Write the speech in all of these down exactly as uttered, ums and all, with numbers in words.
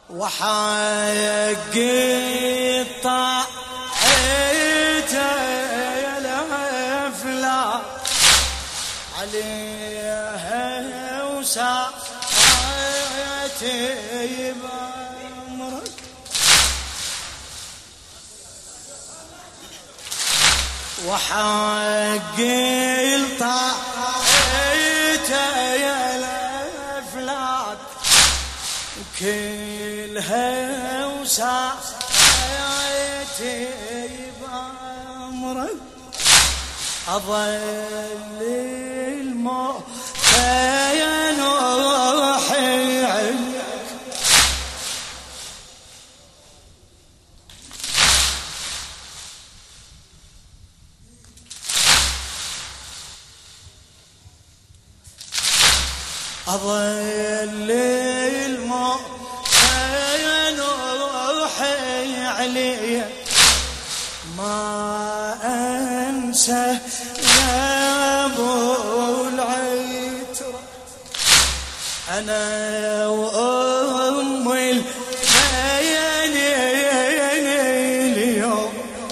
وحق طاعته الافلاك عليها وساعتي بامرك وحق طاعته الافلاك كلها وساعتي بأمرك أظل الموت ينوحي عنك أظل الموت علي ما أنسى يا أبو العترة أنا وأم الخيالين اليوم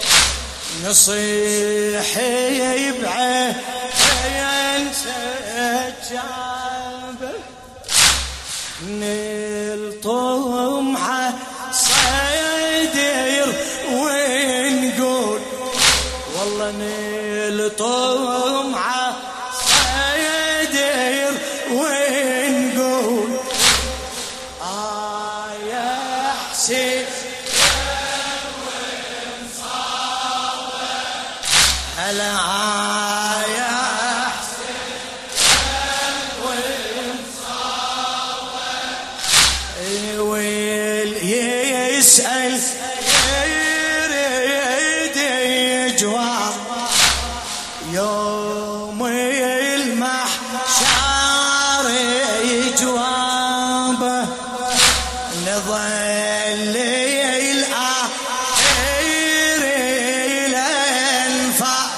نصيحي بعين سجابة نلطمها صيدير ونقول والله نلطمها صيدير ونقول آه يا حسين هلا يا يسأل يريد يجواب يوم المحشر يجوابه نظل الآخر الأنفاس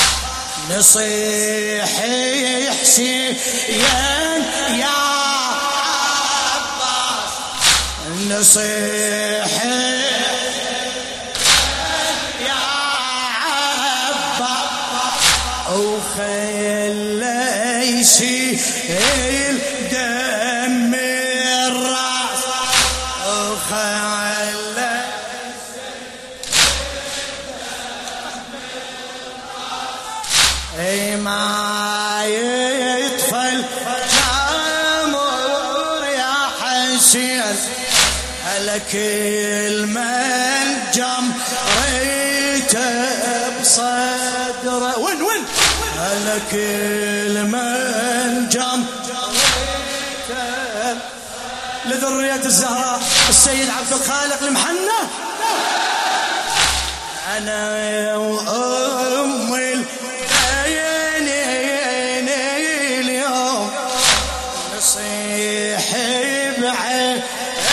نصيح حسين يا نصيح يا عبا وخلى يسيل دم الراس وخلى اي ما يطفل جمر يا حسين لك المنجم ريته بصدره وين وين لك المنجم ريته لذرية الزهراء السيد عبد الخالق المحنة أنا وأم العينين اليوم نصيح بعين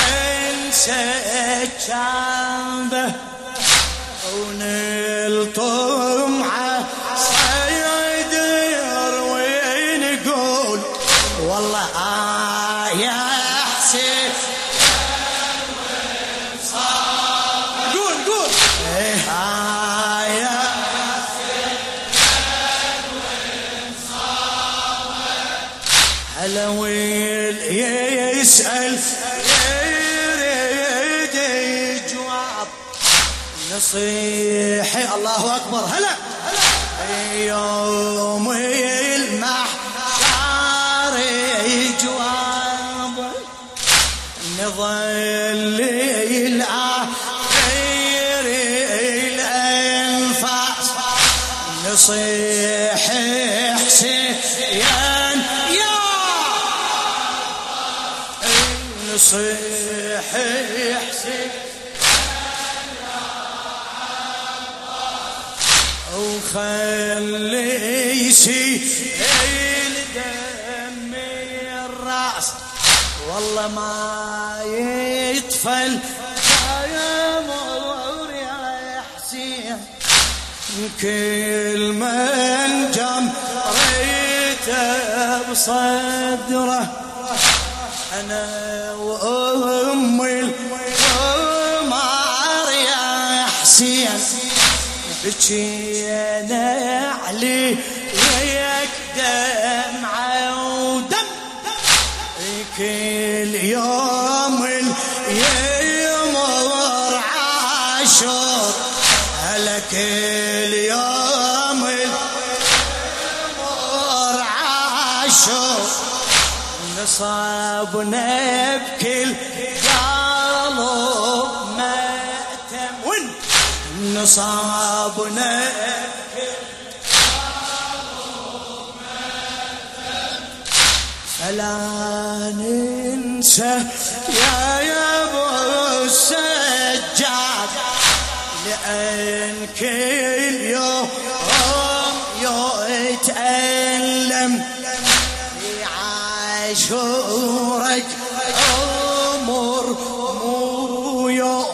سجابه ونلطمها صيدير ونقول والله آه يا حسين قول قول آه يا هلا ويل يسأل نصيحي الله أكبر هلا يوم المحشر جواب نظل الآخر الأنفاس نصيحي حسين يا نصيحي حسين وخلي يسيل دم الراس والله ما يطفل يا مور يا حسين كل من جمريته بصدره أنا وأم حسين بكينا علي وياك دمعة ودم كل يوم يمر عاشور هلا كل يوم يمر عاشور نصابنا بكل قلب مأتم وين نصابنا فلا ننسى يا يا ابو السجاد لأن كل يوم يتألم في عاشورك عمر مو يوم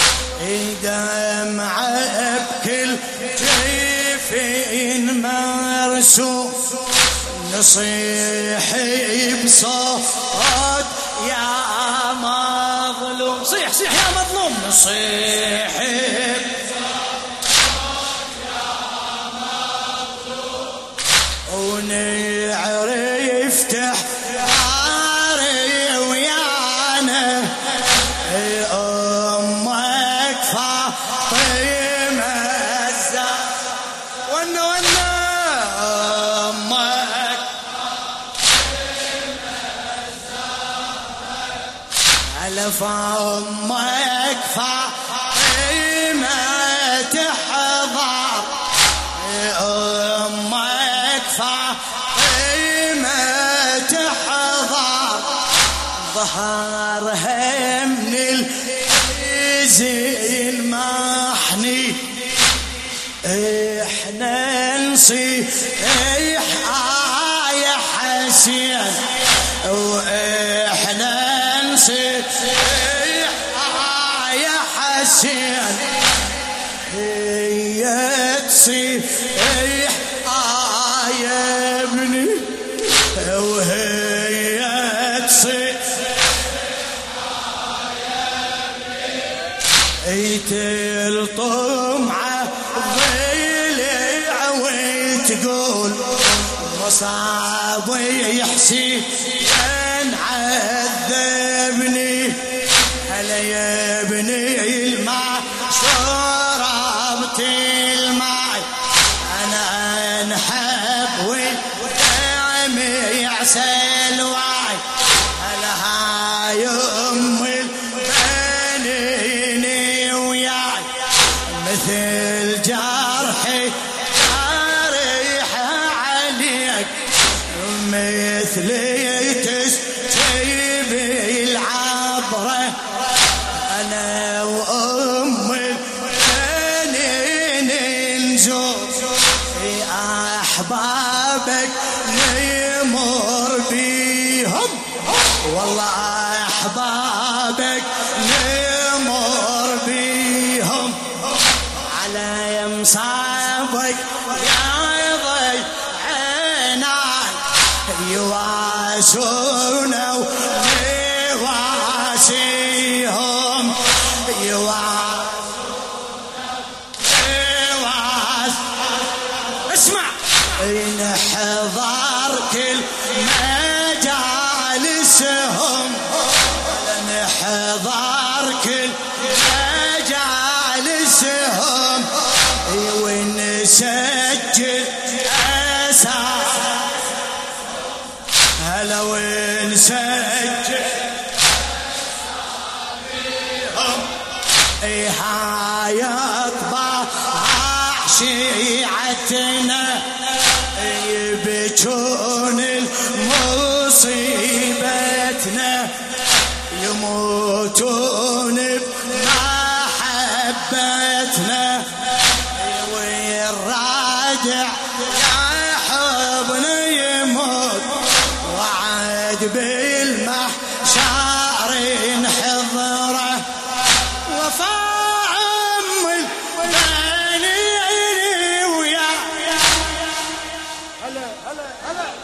دمعة بكل جيفين مرسوم نصيح بصوت يا مظلوم صيح صيح يا مظلوم نصيح بصوت يا مظلوم ونعرف تحاري ويانا أمك فاطمة الزهراء ونا ونا أمك ألف أمك فاطمة تحضر أمك فاطمة تحضر ظهرها من الزين محني احنا نصيح يا حسين واحنا نصيح يا حسين هي تصيح يا ابني وهي تصيح تلطم ضلع وتقول مصاب يحسين عذبني هلا يا ابني الماء شربت الماء انا انحب ودمي يعسل واي هلا هاي امي مثل جرحي جارح عليك مثلي تستجيبي العبرة أنا وأمي الجنين نزور في أحبابك نمر بيهم والله أحبابك نمر بيهم على يمصابك يا ضي عناي يواسونا ويواسيهم يواسونا يواس اسمع نحضر كل مجالسهم نحضر كل مجالسهم ونسجل أساس هلا ونسجل أساميهم هاي أطباع شيعتنا يبكون المصيبتنا يموتون بمحبتنا والرادع يا حضن يموت وعد بالمحشر حضره وفاء أم البنين ويا هلا هلا هلا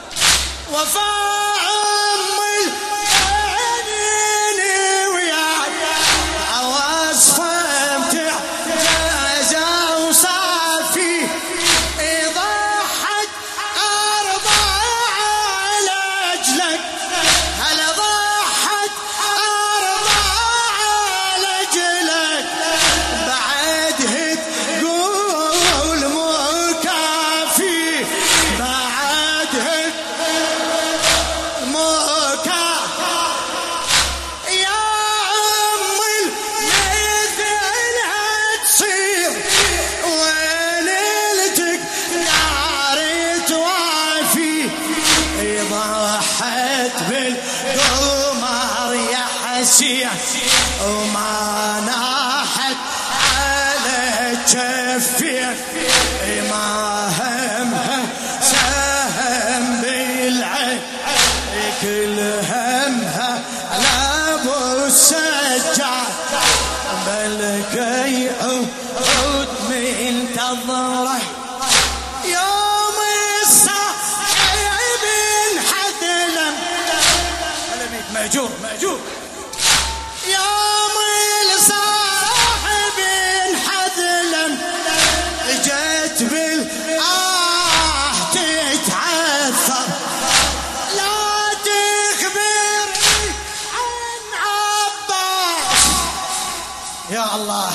حسين وما ناحت على جفين ما همها سهم بالعين كل همها على ابو السجاد بل يعود من تضره يوم الصاحب انحذلم مأجور مأجور يوم الصاحب انحذلم جت بالآه تتعثر لا تخبرني عن عباس يا الله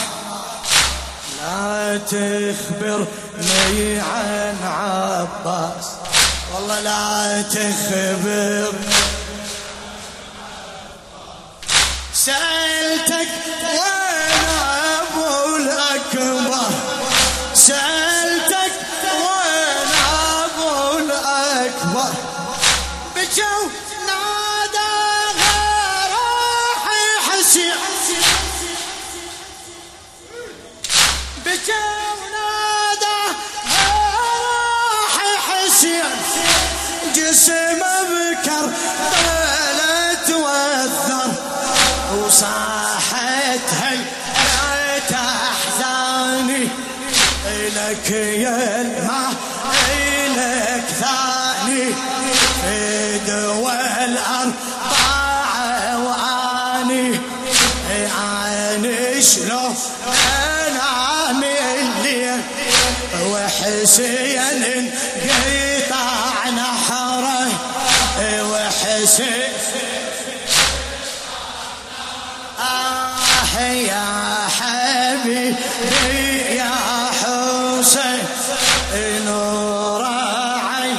لا تخبرني عن عباس والله لا تخبر سألتك وين أبو الأكبر سألتك وين أبو الأكبر بجو ناداها روحي حسين بجو ناداها روحي حسين جسم بكر بلت وثر وصاحت هي لا تحزاني إلك يا الماء إلك ثاني في دول أربعة وأني عاني شلون أنا من الليل وحسين قطع نحره وحسين آه يا حبيبي يا حسين نور عين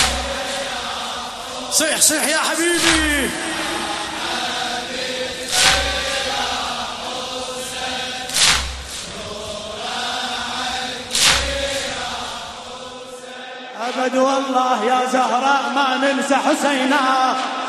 صيح صيح يا حبيبي أبد والله يا زهراء ما ننسى حسينا